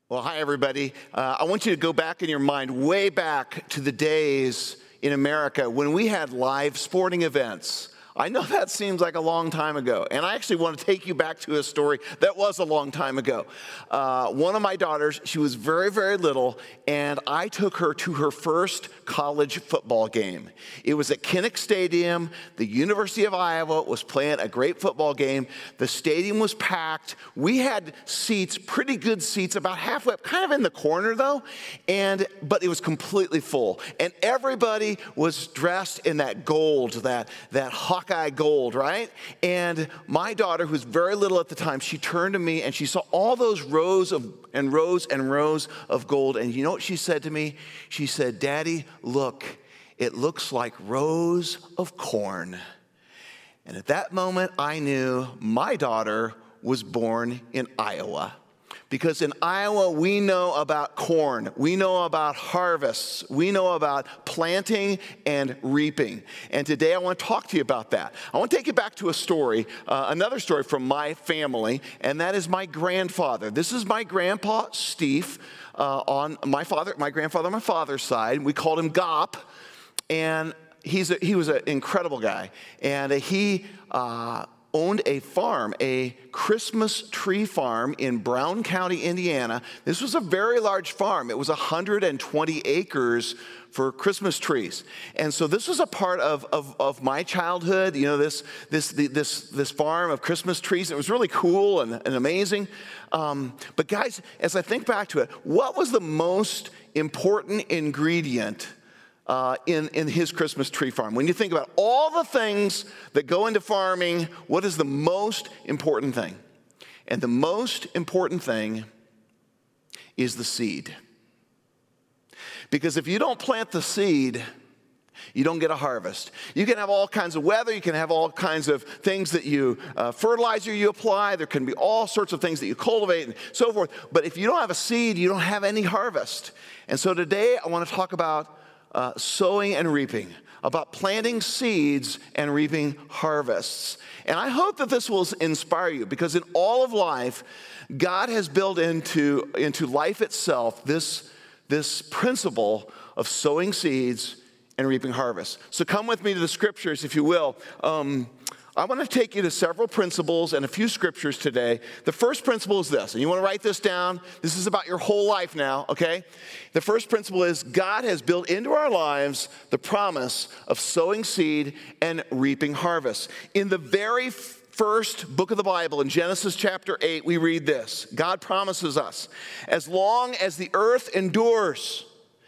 Well, hi, everybody. I want you to go back in your mind, way back to the days in America when we had live sporting events. I know that seems like a long time ago, and I actually want to take you back to a story that was a long time ago. One of my daughters, she was very, very little, and I took her to her first college football game. It was at Kinnick Stadium. The University of Iowa was playing a great football game. The stadium was packed. We had seats, pretty good seats, about halfway up, kind of in the corner though, but it was completely full. And everybody was dressed in that gold, that Hawkeye gold, right? And my daughter, who's very little at the time, she turned to me and she saw all those rows and rows of gold. And you know what she said to me? She said, "Daddy, look, it looks like rows of corn." And at that moment, I knew my daughter was born in Iowa. Because in Iowa, we know about corn, we know about harvests, we know about planting and reaping. And today I want to talk to you about that. I want to take you back to a story, another story from my family, and that is my grandfather. This is my grandpa, Steve, on my grandfather on my father's side. We called him Gop, and he was an incredible guy. And he owned a farm, a Christmas tree farm in Brown County, Indiana. This was a very large farm. It was 120 acres for Christmas trees. And so this was a part of my childhood, you know, this farm of Christmas trees. It was really cool and amazing. But guys, as I think back to it, what was the most important ingredient in his Christmas tree farm? When you think about all the things that go into farming, what is the most important thing? And the most important thing is the seed. Because if you don't plant the seed, you don't get a harvest. You can have all kinds of weather, you can have all kinds of things that you, fertilizer you apply, there can be all sorts of things that you cultivate and so forth. But if you don't have a seed, you don't have any harvest. And so today I want to talk about sowing and reaping, about planting seeds and reaping harvests. And I hope that this will inspire you, because in all of life, God has built into life itself this principle of sowing seeds and reaping harvests. So come with me to the scriptures, if you will. I want to take you to several principles and a few scriptures today. The first principle is this, and you want to write this down. This is about your whole life now, okay? The first principle is God has built into our lives the promise of sowing seed and reaping harvest. In the very first book of the Bible, in Genesis chapter 8, we read this. God promises us, as long as the earth endures,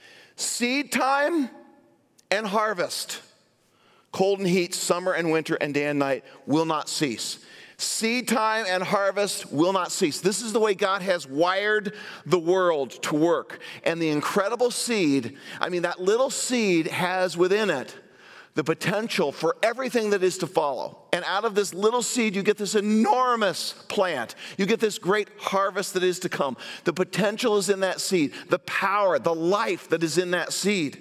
seed time and harvest, cold and heat, summer and winter, and day and night will not cease. Seed time and harvest will not cease. This is the way God has wired the world to work. And the incredible seed, that little seed has within it the potential for everything that is to follow. And out of this little seed, you get this enormous plant. You get this great harvest that is to come. The potential is in that seed. The power, the life that is in that seed.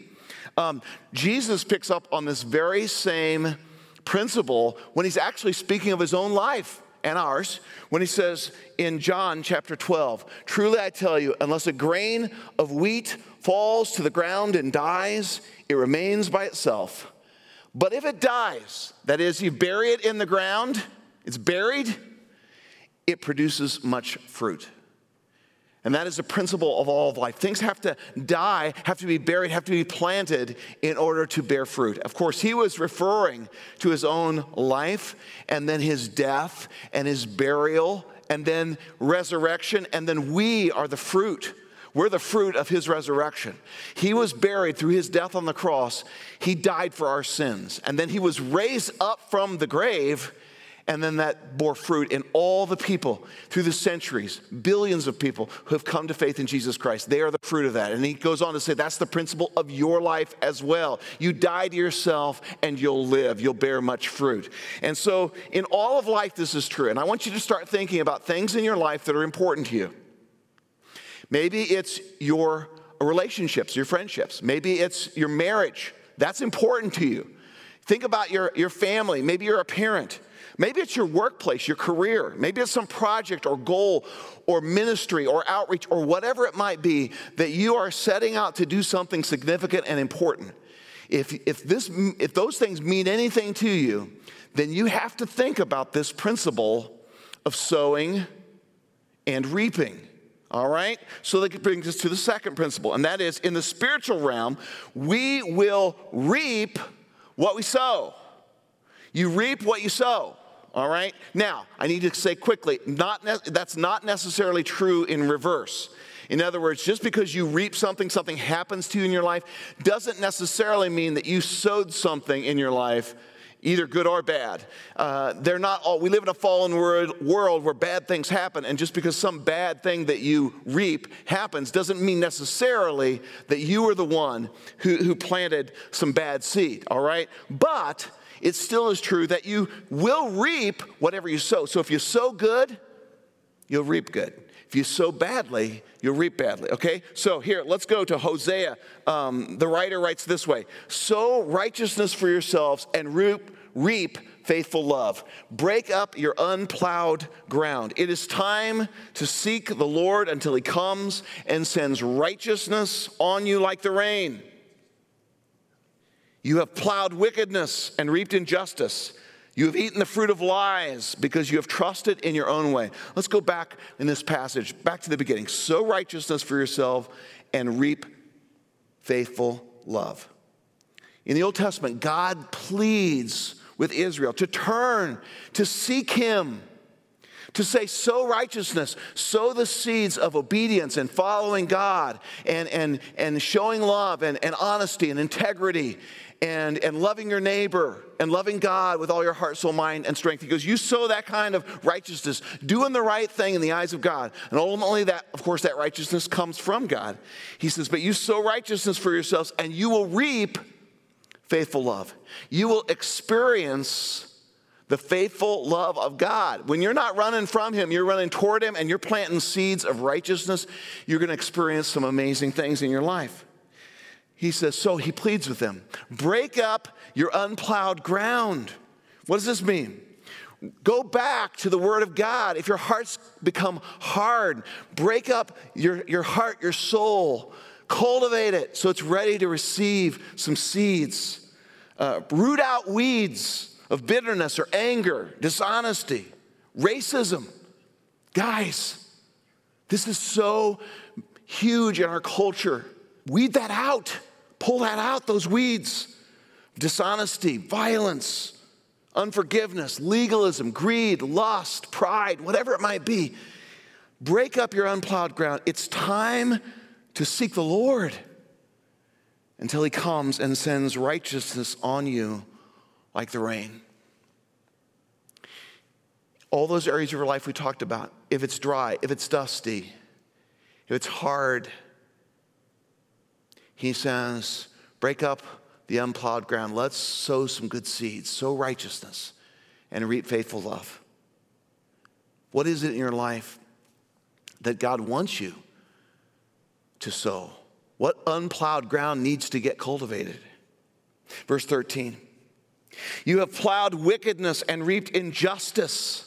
Jesus picks up on this very same principle when he's actually speaking of his own life and ours, when he says in John chapter 12, "Truly I tell you, unless a grain of wheat falls to the ground and dies, it remains by itself. But if it dies," that is, you bury it in the ground, it's buried, "it produces much fruit." And that is the principle of all of life. Things have to die, have to be buried, have to be planted in order to bear fruit. Of course, he was referring to his own life, and then his death, and his burial, and then resurrection, and then we are the fruit. We're the fruit of his resurrection. He was buried through his death on the cross. He died for our sins. And then he was raised up from the grave, and then that bore fruit in all the people through the centuries, billions of people who have come to faith in Jesus Christ. They are the fruit of that. And he goes on to say that's the principle of your life as well. You die to yourself and you'll live. You'll bear much fruit. And so in all of life, this is true. And I want you to start thinking about things in your life that are important to you. Maybe it's your relationships, your friendships. Maybe it's your marriage. That's important to you. Think about your family. Maybe you're a parent. Maybe it's your workplace, your career. Maybe it's some project or goal or ministry or outreach or whatever it might be that you are setting out to do something significant and important. If those things mean anything to you, then you have to think about this principle of sowing and reaping. All right? So that brings us to the second principle, and that is in the spiritual realm, we will reap what we sow. You reap what you sow. All right? Now, I need to say quickly, that's not necessarily true in reverse. In other words, just because you reap something happens to you in your life, doesn't necessarily mean that you sowed something in your life, either good or bad. They're not all. We live in a fallen world where bad things happen, and just because some bad thing that you reap happens doesn't mean necessarily that you are the one who planted some bad seed, all right? But it still is true that you will reap whatever you sow. So if you sow good, you'll reap good. If you sow badly, you'll reap badly, okay? So here, let's go to Hosea. The writer writes this way: sow righteousness for yourselves and reap faithful love. Break up your unplowed ground. It is time to seek the Lord until he comes and sends righteousness on you like the rain. You have plowed wickedness and reaped injustice. You have eaten the fruit of lies because you have trusted in your own way. Let's go back in this passage, back to the beginning. Sow righteousness for yourself and reap faithful love. In the Old Testament, God pleads with Israel to turn, to seek him, to say, sow righteousness, sow the seeds of obedience and following God and showing love and honesty and integrity and loving your neighbor and loving God with all your heart, soul, mind, and strength. He goes, you sow that kind of righteousness, doing the right thing in the eyes of God. And ultimately that, of course, that righteousness comes from God. He says, but you sow righteousness for yourselves and you will reap faithful love. You will experience the faithful love of God. When you're not running from him, you're running toward him and you're planting seeds of righteousness, you're going to experience some amazing things in your life. He says, so he pleads with them, break up your unplowed ground. What does this mean? Go back to the word of God. If your heart's become hard, break up your heart, your soul, cultivate it so it's ready to receive some seeds. Root out weeds of bitterness or anger, dishonesty, racism. Guys, this is so huge in our culture. Weed that out. Pull that out, those weeds. Dishonesty, violence, unforgiveness, legalism, greed, lust, pride, whatever it might be. Break up your unplowed ground. It's time to seek the Lord until he comes and sends righteousness on you like the rain. All those areas of your life we talked about, if it's dry, if it's dusty, if it's hard, he says, break up the unplowed ground. Let's sow some good seeds, sow righteousness, and reap faithful love. What is it in your life that God wants you to sow? What unplowed ground needs to get cultivated? Verse 13, you have plowed wickedness and reaped injustice.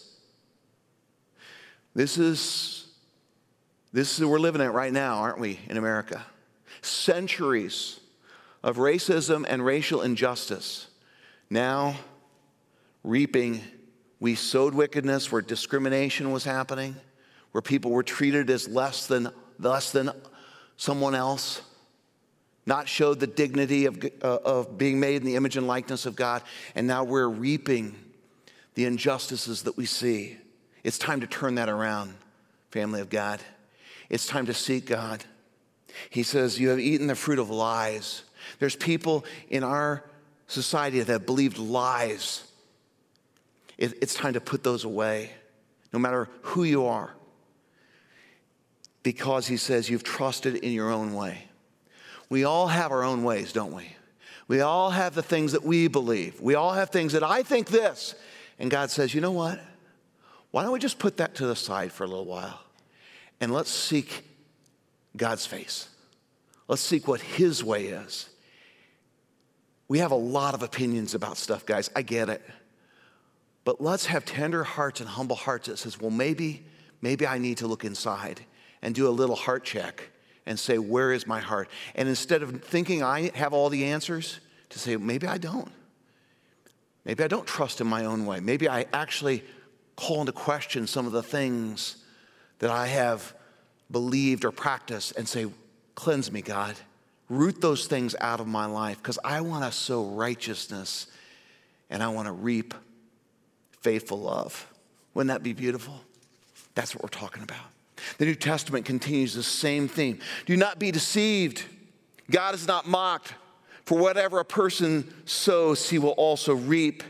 This is we're living it right now, aren't we, in America? Centuries of racism and racial injustice. Now, reaping, we sowed wickedness where discrimination was happening, where people were treated as less than someone else, not showed the dignity of being made in the image and likeness of God, and now we're reaping the injustices that we see. It's time to turn that around, family of God. It's time to seek God. He says, you have eaten the fruit of lies. There's people in our society that have believed lies. It's time to put those away, no matter who you are. Because he says you've trusted in your own way. We all have our own ways, don't we? We all have the things that we believe. We all have things that I think this. And God says, you know what? Why don't we just put that to the side for a little while? And let's seek God's face. Let's seek what his way is. We have a lot of opinions about stuff, guys. I get it. But let's have tender hearts and humble hearts that says, well, maybe I need to look inside and do a little heart check and say, where is my heart? And instead of thinking I have all the answers, to say, maybe I don't. Maybe I don't trust in my own way. Maybe I actually call into question some of the things that I have believed or practiced and say, cleanse me, God. Root those things out of my life because I want to sow righteousness and I want to reap faithful love. Wouldn't that be beautiful? That's what we're talking about. The New Testament continues the same theme. Do not be deceived. God is not mocked. For whatever a person sows, he will also reap.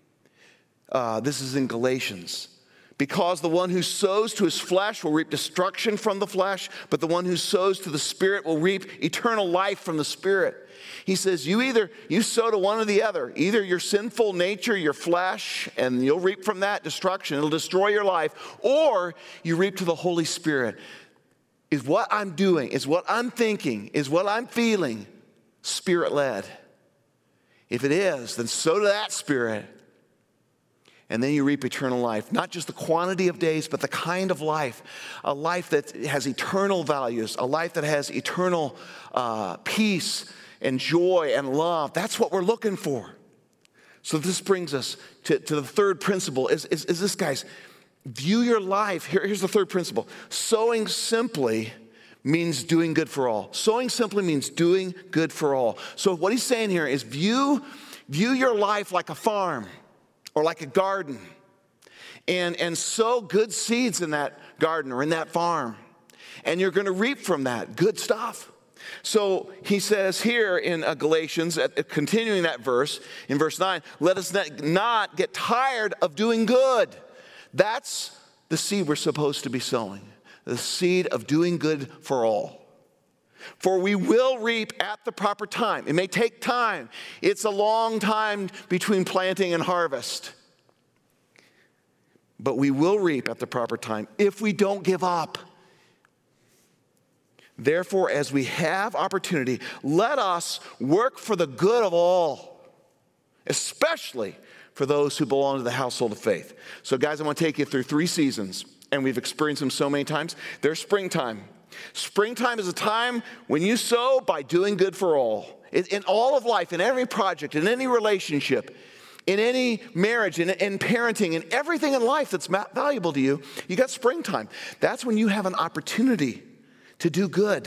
This is in Galatians. Because the one who sows to his flesh will reap destruction from the flesh, but the one who sows to the Spirit will reap eternal life from the Spirit. He says, you sow to one or the other, either your sinful nature, your flesh, and you'll reap from that destruction. It'll destroy your life, or you reap to the Holy Spirit. Is what I'm doing, is what I'm thinking, is what I'm feeling Spirit-led? If it is, then sow to that Spirit. And then you reap eternal life. Not just the quantity of days, but the kind of life. A life that has eternal values. A life that has eternal peace and joy and love. That's what we're looking for. So this brings us to the third principle. Is this, guys, view your life. Here's the third principle. Sowing simply means doing good for all. Sowing simply means doing good for all. So what he's saying here is view your life like a farm. Or like a garden, and sow good seeds in that garden or in that farm. And you're going to reap from that good stuff. So he says here in Galatians, continuing that verse, in verse 9, let us not get tired of doing good. That's the seed we're supposed to be sowing. The seed of doing good for all. For we will reap at the proper time. It may take time. It's a long time between planting and harvest. But we will reap at the proper time if we don't give up. Therefore, as we have opportunity, let us work for the good of all, especially for those who belong to the household of faith. So guys, I want to take you through 3 seasons, and we've experienced them so many times. There's springtime. Springtime is a time when you sow by doing good for all. In all of life, in every project, in any relationship, in any marriage, in parenting, in everything in life that's valuable to you, you got springtime. That's when you have an opportunity to do good.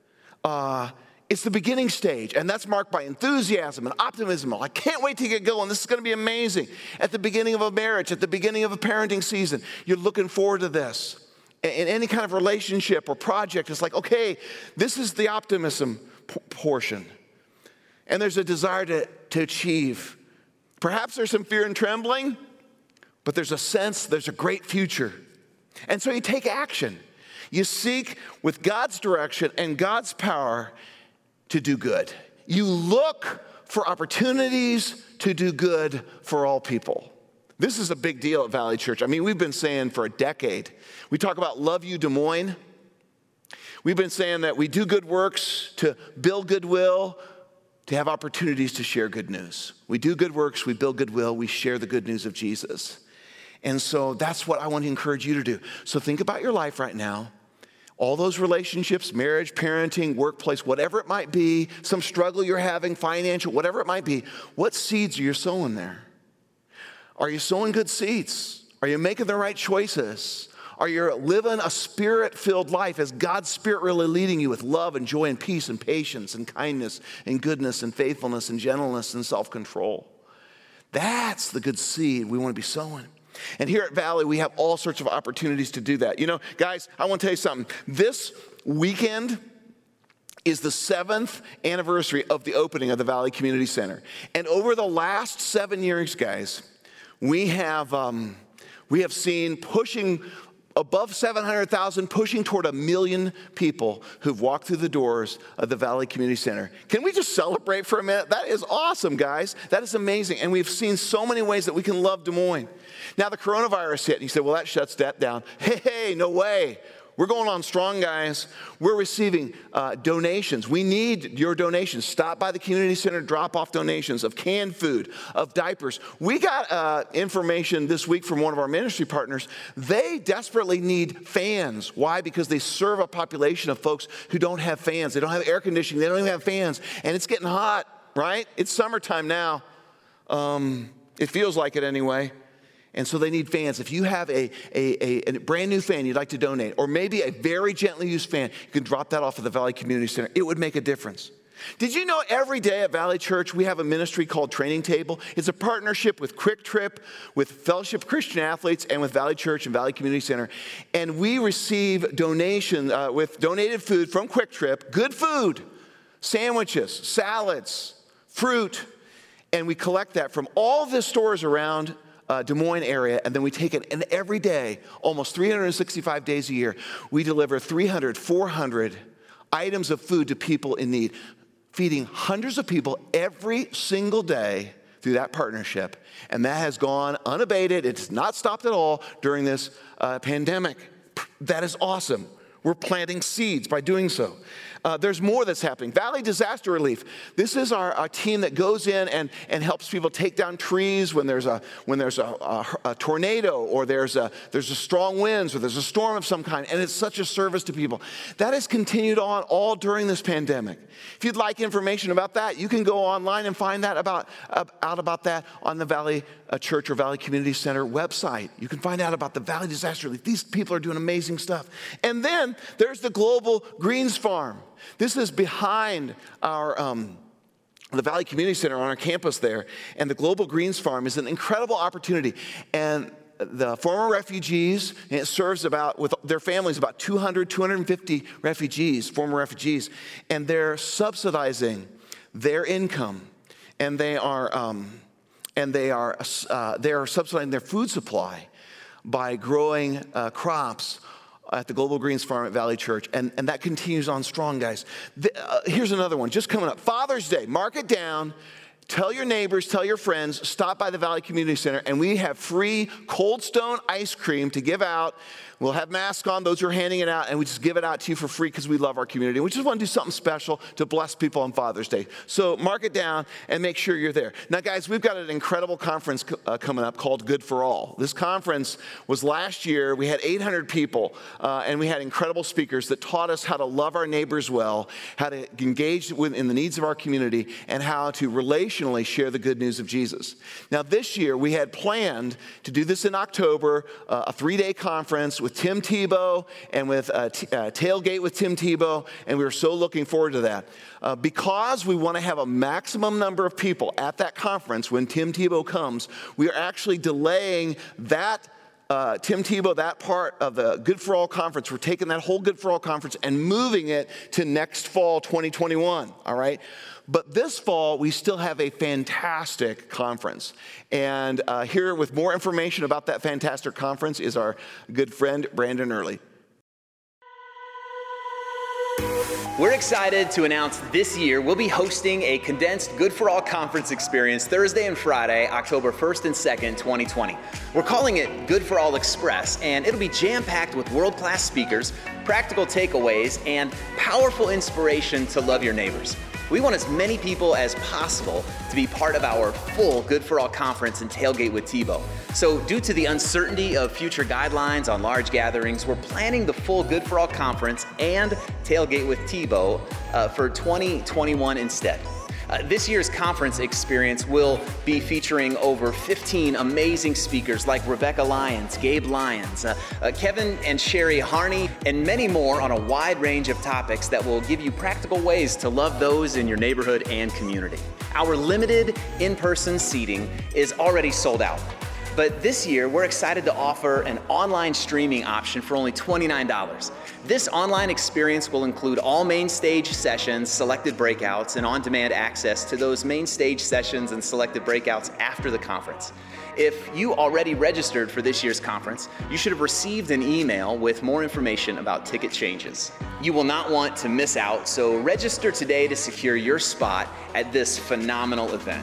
It's the beginning stage, and that's marked by enthusiasm and optimism. I can't wait to get going. This is going to be amazing. At the beginning of a marriage, at the beginning of a parenting season, you're looking forward to this. In any kind of relationship or project, it's like, okay, this is the optimism portion. And there's a desire to achieve. Perhaps there's some fear and trembling, but there's a sense there's a great future. And so you take action. You seek with God's direction and God's power to do good. You look for opportunities to do good for all people. This is a big deal at Valley Church. I mean, we've been saying for a decade. We talk about Love You Des Moines. We've been saying that we do good works to build goodwill, to have opportunities to share good news. We do good works, we build goodwill, we share the good news of Jesus. And so that's what I want to encourage you to do. So think about your life right now. All those relationships, marriage, parenting, workplace, whatever it might be, some struggle you're having, financial, whatever it might be, what seeds are you sowing there? Are you sowing good seeds? Are you making the right choices? Are you living a Spirit-filled life? Is God's Spirit really leading you with love and joy and peace and patience and kindness and goodness and faithfulness and gentleness and self-control? That's the good seed we want to be sowing. And here at Valley, we have all sorts of opportunities to do that. You know, guys, I want to tell you something. This weekend is the 7th anniversary of the opening of the Valley Community Center. And over the last 7 years, guys, we have seen pushing above 700,000, pushing toward 1 million people who've walked through the doors of the Valley Community Center. Can we just celebrate for a minute? That is awesome, guys. That is amazing. And we've seen so many ways that we can love Des Moines. Now the coronavirus hit, and you said, well, that shuts that down. Hey, no way. We're going on strong, guys. We're receiving donations. We need your donations. Stop by the community center, drop off donations of canned food, of diapers. We got information this week from one of our ministry partners. They desperately need fans. Why? Because they serve a population of folks who don't have fans. They don't have air conditioning. They don't even have fans. And it's getting hot, right? It's summertime now. It feels like it anyway. And so they need fans. If you have a brand new fan you'd like to donate, or maybe a very gently used fan, you can drop that off at the Valley Community Center. It would make a difference. Did you know every day at Valley Church we have a ministry called Training Table? It's a partnership with Quick Trip, with Fellowship of Christian Athletes, and with Valley Church and Valley Community Center. And we receive donation with donated food from Quick Trip, good food, sandwiches, salads, fruit, and we collect that from all the stores around Des Moines area, and then we take it, and every day, almost 365 days a year, we deliver 300, 400 items of food to people in need, feeding hundreds of people every single day through that partnership. And that has gone unabated. It's not stopped at all during this pandemic. That is awesome. We're planting seeds by doing so. There's more that's happening. Valley Disaster Relief. This is our team that goes in and helps people take down trees when there's a tornado, or there's a strong winds, or there's a storm of some kind, and it's such a service to people. That has continued on all during this pandemic. If you'd like information about that, you can go online and find that out about that on the Valley Church or Valley Community Center website. You can find out about the Valley Disaster Relief. These people are doing amazing stuff. And then there's the Global Greens Farm. This is behind our the Valley Community Center on our campus there. And the Global Greens Farm is an incredible opportunity. And the former refugees, and it serves with their families, about 250 refugees, former refugees. And they're subsidizing their income. And they are subsidizing their food supply by growing crops at the Global Greens Farm at Valley Church, and that continues on strong, guys. Here's another one, just coming up. Father's Day, mark it down. Tell your neighbors, tell your friends, stop by the Valley Community Center, and we have free Cold Stone ice cream to give out. We'll have masks on, those who are handing it out, and we just give it out to you for free because we love our community. We just want to do something special to bless people on Father's Day. So mark it down and make sure you're there. Now, guys, we've got an incredible conference coming up called Good for All. This conference was last year. We had 800 people, and we had incredible speakers that taught us how to love our neighbors well, how to engage in the needs of our community, and how to relationally share the good news of Jesus. Now, this year, we had planned to do this in October, a 3-day conference with Tim Tebow and with Tailgate with Tim Tebow, and we were so looking forward to that. Because we want to have a maximum number of people at that conference when Tim Tebow comes, we are actually delaying that Tim Tebow, that part of the Good for All conference. We're taking that whole Good for All conference and moving it to next fall, 2021, all right? But this fall, we still have a fantastic conference. And here with more information about that fantastic conference is our good friend, Brandon Early. We're excited to announce this year we'll be hosting a condensed Good for All conference experience Thursday and Friday, October 1st and 2nd, 2020. We're calling it Good for All Express, and it'll be jam-packed with world-class speakers, practical takeaways, and powerful inspiration to love your neighbors. We want as many people as possible to be part of our full Good for All conference and Tailgate with Tebow. So due to the uncertainty of future guidelines on large gatherings, we're planning the full Good for All conference and Tailgate with Tebow for 2021 instead. This year's conference experience will be featuring over 15 amazing speakers like Rebecca Lyons, Gabe Lyons, Kevin and Sherry Harney, and many more on a wide range of topics that will give you practical ways to love those in your neighborhood and community. Our limited in-person seating is already sold out. But this year, we're excited to offer an online streaming option for only $29. This online experience will include all main stage sessions, selected breakouts, and on-demand access to those main stage sessions and selected breakouts after the conference. If you already registered for this year's conference, you should have received an email with more information about ticket changes. You will not want to miss out, so register today to secure your spot at this phenomenal event.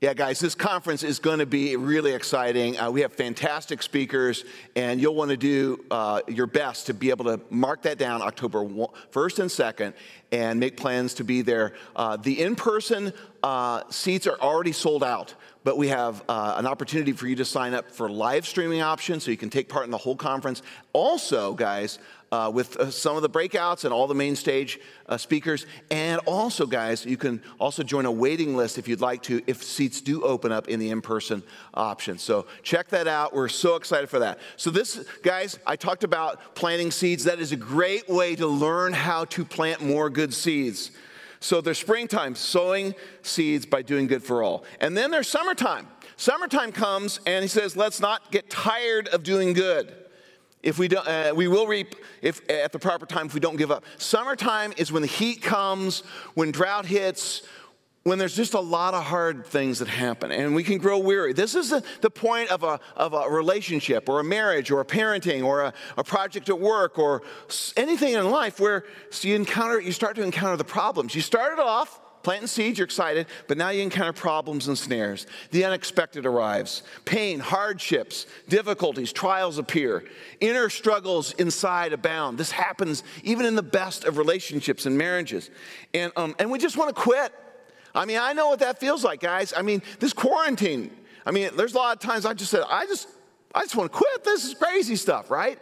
Yeah, guys, this conference is going to be really exciting. We have fantastic speakers, and you'll want to do your best to be able to mark that down October 1st and 2nd and make plans to be there. The in-person seats are already sold out, but we have an opportunity for you to sign up for live streaming options so you can take part in the whole conference. Also, guys, with some of the breakouts and all the main stage speakers. And also, guys, you can also join a waiting list if you'd like to, if seats do open up in the in-person option. So check that out. We're so excited for that. So this, guys, I talked about planting seeds. That is a great way to learn how to plant more good seeds. So there's springtime, sowing seeds by doing good for all. And then there's summertime. Summertime comes, and he says, let's not get tired of doing good. If we don't, we will reap if at the proper time if we don't give up. Summertime is when the heat comes, when drought hits, when there's just a lot of hard things that happen, and we can grow weary. This is the point of a relationship or a marriage or a parenting or a project at work or anything in life where you start to encounter the problems. You started off planting seeds, you're excited, but now you encounter problems and snares. The unexpected arrives. Pain, hardships, difficulties, trials appear. Inner struggles inside abound. This happens even in the best of relationships and marriages. And we just want to quit. I mean, I know what that feels like, guys. I mean, this quarantine, there's a lot of times I just said, I just want to quit. This is crazy stuff, right?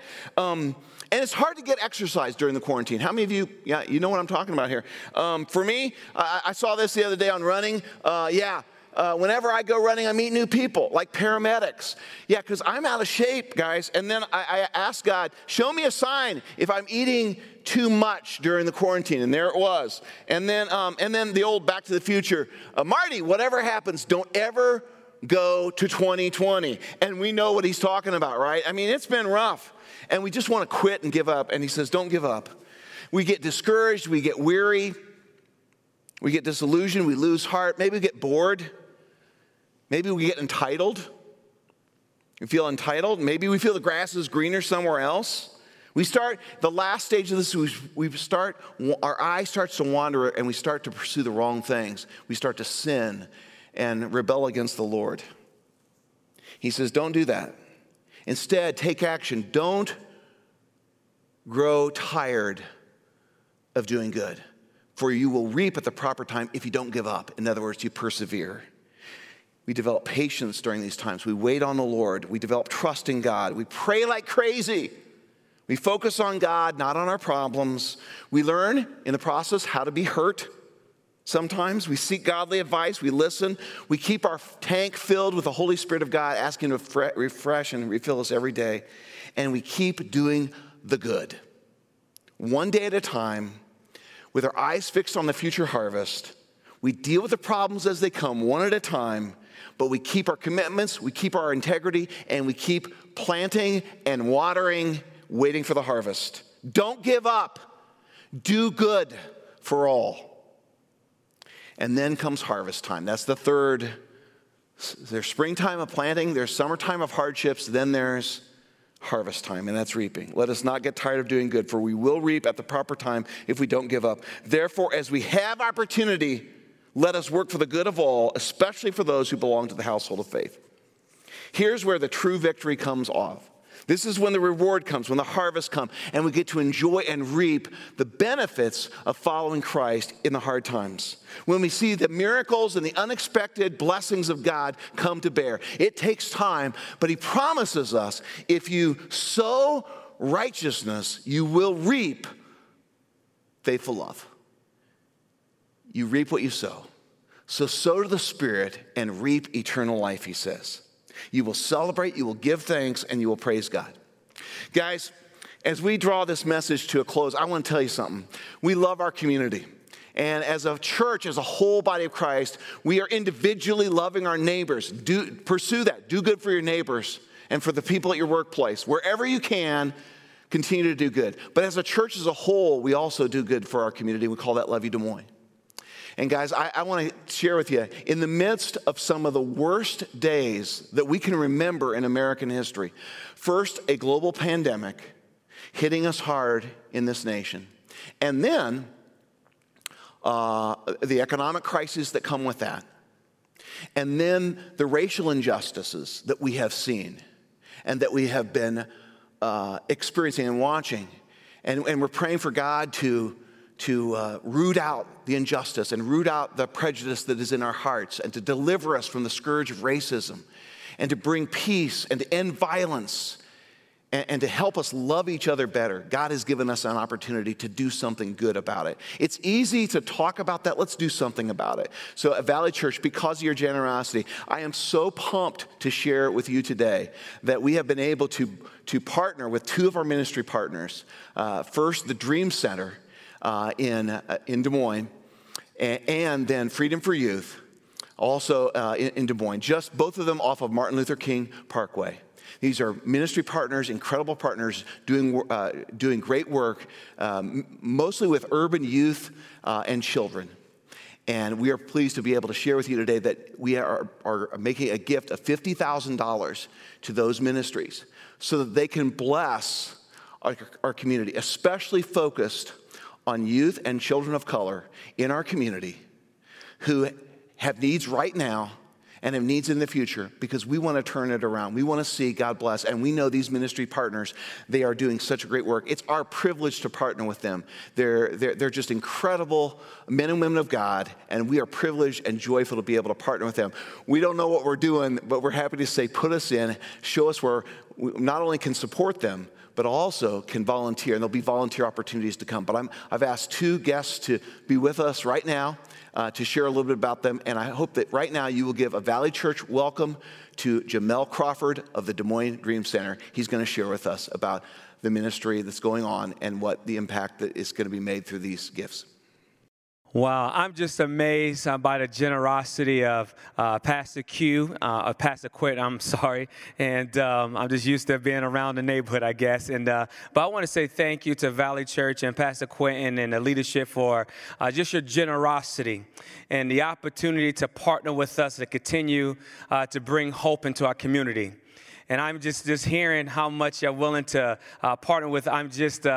And it's hard to get exercise during the quarantine. How many of you, you know what I'm talking about here. For me, I saw this the other day on running. Whenever I go running, I meet new people, like paramedics. Yeah, because I'm out of shape, guys. And then I asked God, show me a sign if I'm eating too much during the quarantine. And there it was. And then the old Back to the Future, Marty, whatever happens, don't ever go to 2020. And we know what he's talking about, right? I mean, it's been rough. And we just want to quit and give up. And he says, don't give up. We get discouraged. We get weary. We get disillusioned. We lose heart. Maybe we get bored. Maybe we get entitled. We feel entitled. Maybe we feel the grass is greener somewhere else. We start, the last stage of this, our eye starts to wander and we start to pursue the wrong things. We start to sin and rebel against the Lord. He says, don't do that. Instead, take action. Don't grow tired of doing good, for you will reap at the proper time if you don't give up. In other words, you persevere. We develop patience during these times. We wait on the Lord. We develop trust in God. We pray like crazy. We focus on God, not on our problems. We learn in the process how to be hurt. Sometimes we seek godly advice, we listen, we keep our tank filled with the Holy Spirit of God, asking Him to refresh and refill us every day, and we keep doing the good. One day at a time, with our eyes fixed on the future harvest, we deal with the problems as they come, one at a time, but we keep our commitments, we keep our integrity, and we keep planting and watering, waiting for the harvest. Don't give up. Do good for all. And then comes harvest time. That's the third. There's springtime of planting, there's summertime of hardships, then there's harvest time, and that's reaping. Let us not get tired of doing good, for we will reap at the proper time if we don't give up. Therefore, as we have opportunity, let us work for the good of all, especially for those who belong to the household of faith. Here's where the true victory comes off. This is when the reward comes, when the harvest comes, and we get to enjoy and reap the benefits of following Christ in the hard times. When we see the miracles and the unexpected blessings of God come to bear. It takes time, but He promises us, if you sow righteousness, you will reap faithful love. You reap what you sow. So sow to the Spirit and reap eternal life, He says. You will celebrate, you will give thanks, and you will praise God. Guys, as we draw this message to a close, I want to tell you something. We love our community. And as a church, as a whole body of Christ, we are individually loving our neighbors. Pursue that. Do good for your neighbors and for the people at your workplace. Wherever you can, continue to do good. But as a church as a whole, we also do good for our community. We call that Love You Des Moines. And guys, I want to share with you, in the midst of some of the worst days that we can remember in American history, first, a global pandemic hitting us hard in this nation, and then the economic crises that come with that. And then the racial injustices that we have seen and that we have been experiencing and watching. And we're praying for God to root out the injustice and root out the prejudice that is in our hearts, and to deliver us from the scourge of racism, and to bring peace and to end violence, and to help us love each other better. God has given us an opportunity to do something good about it. It's easy to talk about that. Let's do something about it. So at Valley Church, because of your generosity, I am so pumped to share with you today that we have been able to partner with two of our ministry partners. First, the Dream Center in Des Moines, and then Freedom for Youth, also in Des Moines, just both of them off of Martin Luther King Parkway. These are ministry partners, incredible partners, doing great work, mostly with urban youth and children. And we are pleased to be able to share with you today that we are making a gift of $50,000 to those ministries so that they can bless our community, especially focused on youth and children of color in our community who have needs right now and have needs in the future, because we want to turn it around. We want to see God bless, and we know these ministry partners, they are doing such a great work. It's our privilege to partner with them. They're just incredible men and women of God, and we are privileged and joyful to be able to partner with them. We don't know what we're doing, but we're happy to say, put us in, show us where we not only can support them, but also can volunteer, and there'll be volunteer opportunities to come. But I've asked two guests to be with us right now to share a little bit about them, and I hope that right now you will give a Valley Church welcome to Jamel Crawford of the Des Moines Dream Center. He's going to share with us about the ministry that's going on and what the impact that is going to be made through these gifts. Wow, I'm just amazed by the generosity of Pastor Q, Pastor Quentin, I'm sorry, and I'm just used to being around the neighborhood, I guess. But I want to say thank you to Valley Church and Pastor Quentin and the leadership for just your generosity and the opportunity to partner with us to continue to bring hope into our community. And I'm just hearing how much you're willing to partner with. I'm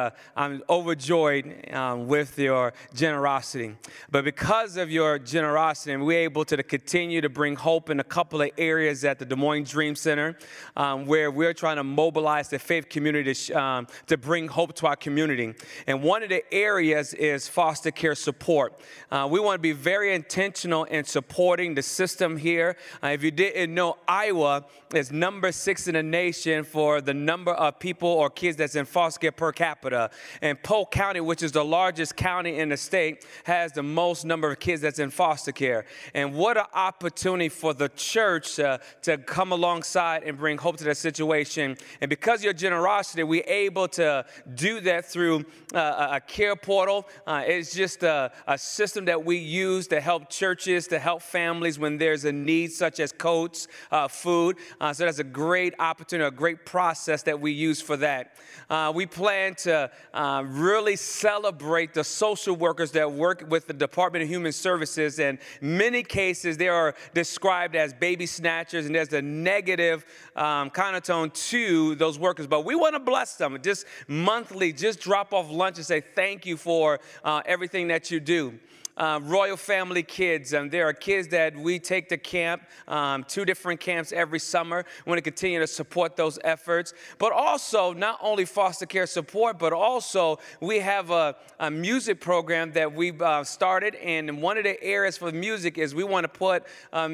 overjoyed with your generosity. But because of your generosity, we're able to continue to bring hope in a couple of areas at the Des Moines Dream Center, where we're trying to mobilize the faith community to bring hope to our community. And one of the areas is foster care support. We want to be very intentional in supporting the system here. If you didn't know, Iowa is number 6 in the nation for the number of people or kids that's in foster care per capita. And Polk County, which is the largest county in the state, has the most number of kids that's in foster care. And what an opportunity for the church to come alongside and bring hope to that situation. And because of your generosity, we're able to do that through a care portal. It's just a system that we use to help churches, to help families when there's a need, such as coats, food. So that's a great opportunity, a great process that we use for that. We plan to really celebrate the social workers that work with the Department of Human Services. In many cases, they are described as baby snatchers, and there's a negative connotation to those workers. But we want to bless them. Just monthly, just drop off lunch and say thank you for everything that you do. Royal Family Kids. There are kids that we take to camp, 2 different camps every summer. We want to continue to support those efforts. But also, not only foster care support, but also we have a music program that we've started. And one of the areas for music is we want to put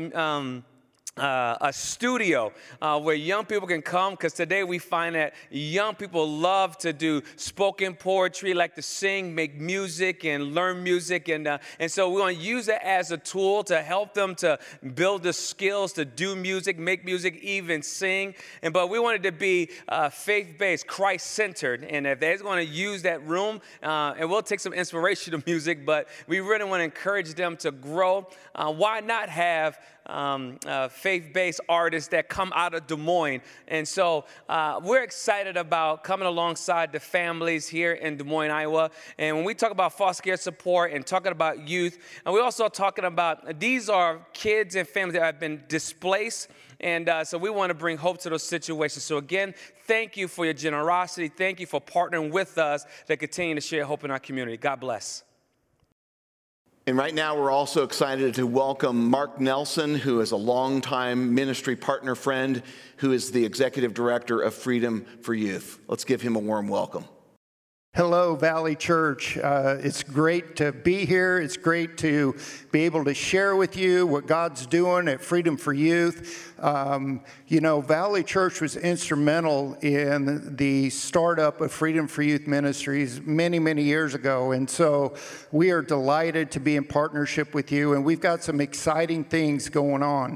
a studio where young people can come, because today we find that young people love to do spoken poetry, like to sing, make music, and learn music. And so we want to use it as a tool to help them to build the skills to do music, make music, even sing. But we want it to be faith-based, Christ-centered. And if they're going to use that room, and we'll take some inspirational music, but we really want to encourage them to grow. Why not have faith-based artists that come out of Des Moines? And so we're excited about coming alongside the families here in Des Moines, Iowa. And when we talk about foster care support and talking about youth, and we're also talking about these are kids and families that have been displaced. And so we want to bring hope to those situations. So again, thank you for your generosity. Thank you for partnering with us to continue to share hope in our community. God bless. And right now, we're also excited to welcome Mark Nelson, who is a longtime ministry partner friend, who is the executive director of Freedom for Youth. Let's give him a warm welcome. Hello, Valley Church. It's great to be here. It's great to be able to share with you what God's doing at Freedom for Youth. Valley Church was instrumental in the startup of Freedom for Youth Ministries many, many years ago. And so we are delighted to be in partnership with you, and we've got some exciting things going on.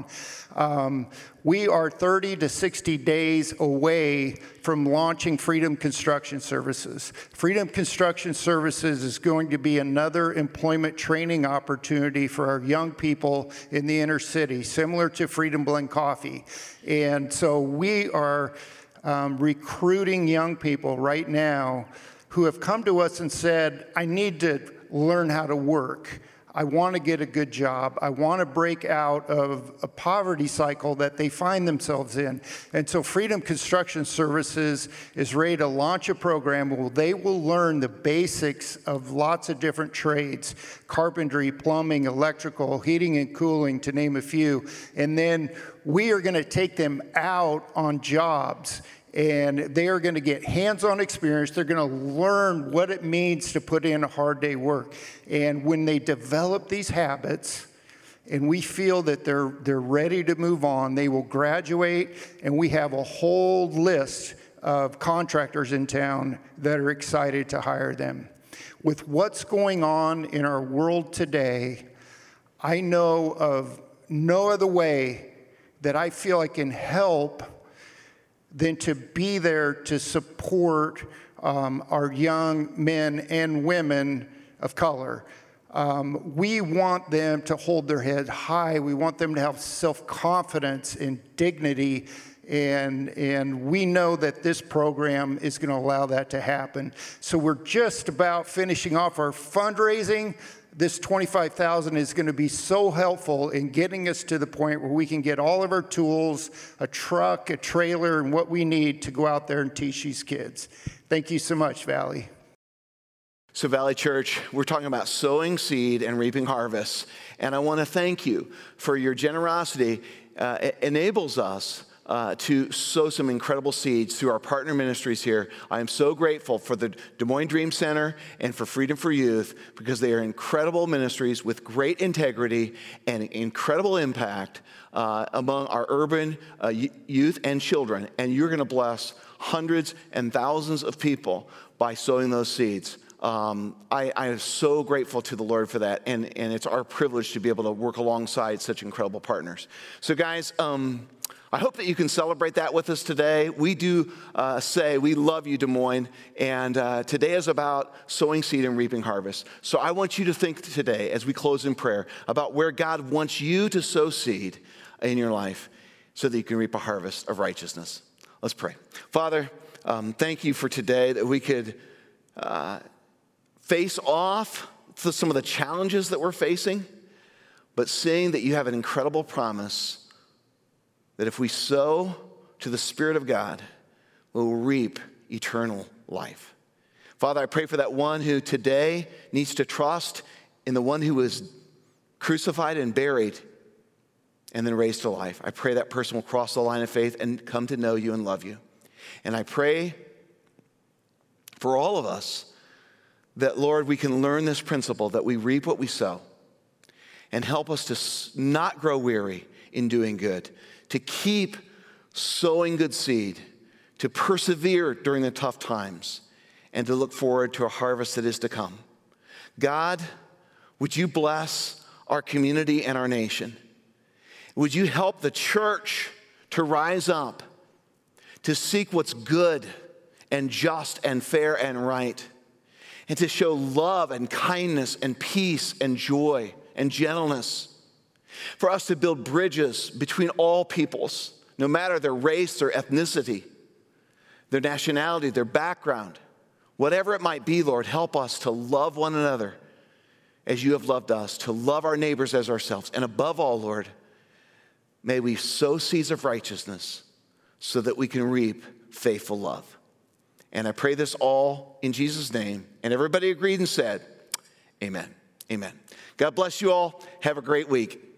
We are 30 to 60 days away from launching Freedom Construction Services. Freedom Construction Services is going to be another employment training opportunity for our young people in the inner city, similar to Freedom Blend Coffee. And so we are recruiting young people right now who have come to us and said, I need to learn how to work. I want to get a good job. I want to break out of a poverty cycle that they find themselves in. And so Freedom Construction Services is ready to launch a program where they will learn the basics of lots of different trades: carpentry, plumbing, electrical, heating and cooling, to name a few. And then we are going to take them out on jobs, and they are going to get hands-on experience. They're going to learn what it means to put in a hard day work. And when they develop these habits, and we feel that they're ready to move on, they will graduate, and we have a whole list of contractors in town that are excited to hire them. With what's going on in our world today, I know of no other way that I feel I can help than to be there to support our young men and women of color. We want them to hold their head high. We want them to have self-confidence and dignity, and we know that this program is going to allow that to happen. So we're just about finishing off our fundraising. This $25,000 is going to be so helpful in getting us to the point where we can get all of our tools, a truck, a trailer, and what we need to go out there and teach these kids. Thank you so much, Valley. So Valley Church, we're talking about sowing seed and reaping harvest. And I want to thank you for your generosity. It enables us to sow some incredible seeds through our partner ministries here. I am so grateful for the Des Moines Dream Center and for Freedom for Youth, because they are incredible ministries with great integrity and incredible impact among our urban youth and children. And you're going to bless hundreds and thousands of people by sowing those seeds. I am so grateful to the Lord for that, and it's our privilege to be able to work alongside such incredible partners. So guys, I hope that you can celebrate that with us today. We do say we love you, Des Moines, and today is about sowing seed and reaping harvest. So I want you to think today, as we close in prayer, about where God wants you to sow seed in your life so that you can reap a harvest of righteousness. Let's pray. Father, thank you for today, that we could face off to some of the challenges that we're facing, but seeing that you have an incredible promise that if we sow to the Spirit of God, we will reap eternal life. Father, I pray for that one who today needs to trust in the one who was crucified and buried and then raised to life. I pray that person will cross the line of faith and come to know you and love you. And I pray for all of us that, Lord, we can learn this principle, that we reap what we sow, and help us to not grow weary in doing good, to keep sowing good seed, to persevere during the tough times, and to look forward to a harvest that is to come. God, would you bless our community and our nation? Would you help the church to rise up, to seek what's good and just and fair and right, and to show love and kindness and peace and joy and gentleness, for us to build bridges between all peoples, no matter their race, their ethnicity, their nationality, their background, whatever it might be. Lord, help us to love one another as you have loved us, to love our neighbors as ourselves. And above all, Lord, may we sow seeds of righteousness so that we can reap faithful love. And I pray this all in Jesus' name. And everybody agreed and said, amen. Amen. God bless you all. Have a great week.